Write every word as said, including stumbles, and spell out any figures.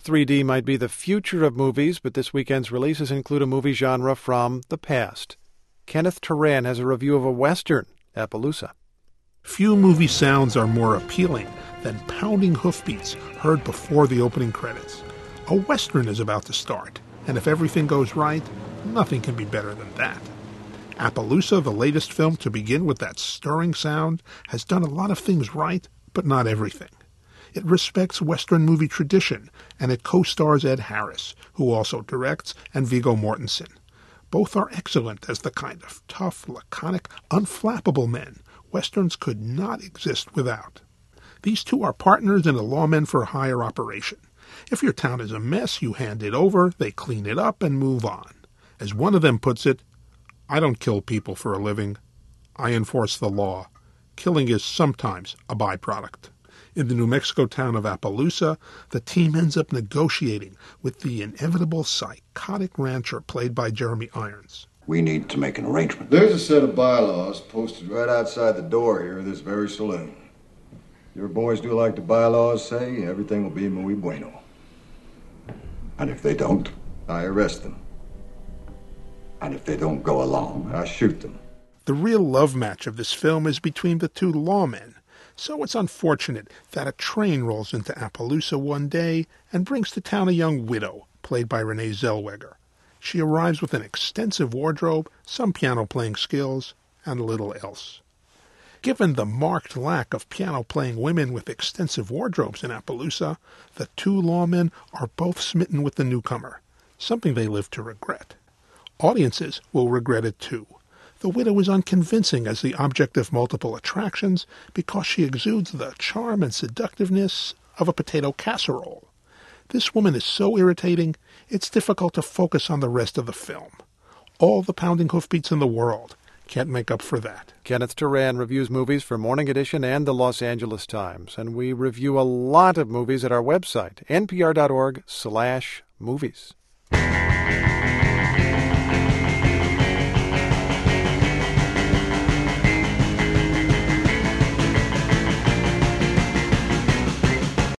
three D might be the future of movies, but this weekend's releases include a movie genre from the past. Kenneth Turan has a review of a Western, Appaloosa. Few movie sounds are more appealing than pounding hoofbeats heard before the opening credits. A Western is about to start, and if everything goes right, nothing can be better than that. Appaloosa, the latest film to begin with that stirring sound, has done a lot of things right, but not everything. It respects Western movie tradition, and it co-stars Ed Harris, who also directs, and Viggo Mortensen. Both are excellent as the kind of tough, laconic, unflappable men Westerns could not exist without. These two are partners in a lawmen-for-hire operation. If your town is a mess, you hand it over, they clean it up, and move on. As one of them puts it, "I don't kill people for a living. I enforce the law. Killing is sometimes a byproduct." In the New Mexico town of Appaloosa, the team ends up negotiating with the inevitable psychotic rancher played by Jeremy Irons. We need to make an arrangement. There's a set of bylaws posted right outside the door here of this very saloon. Your boys do like the bylaws say, everything will be muy bueno. And if they don't? I arrest them. And if they don't go along? I shoot them. The real love match of this film is between the two lawmen. So it's unfortunate that a train rolls into Appaloosa one day and brings to town a young widow, played by Renee Zellweger. She arrives with an extensive wardrobe, some piano-playing skills, and little else. Given the marked lack of piano-playing women with extensive wardrobes in Appaloosa, the two lawmen are both smitten with the newcomer, something they live to regret. Audiences will regret it too. The widow is unconvincing as the object of multiple attractions because she exudes the charm and seductiveness of a potato casserole. This woman is so irritating, it's difficult to focus on the rest of the film. All the pounding hoofbeats in the world can't make up for that. Kenneth Turan reviews movies for Morning Edition and the Los Angeles Times, and we review a lot of movies at our website, npr dot org slash movies.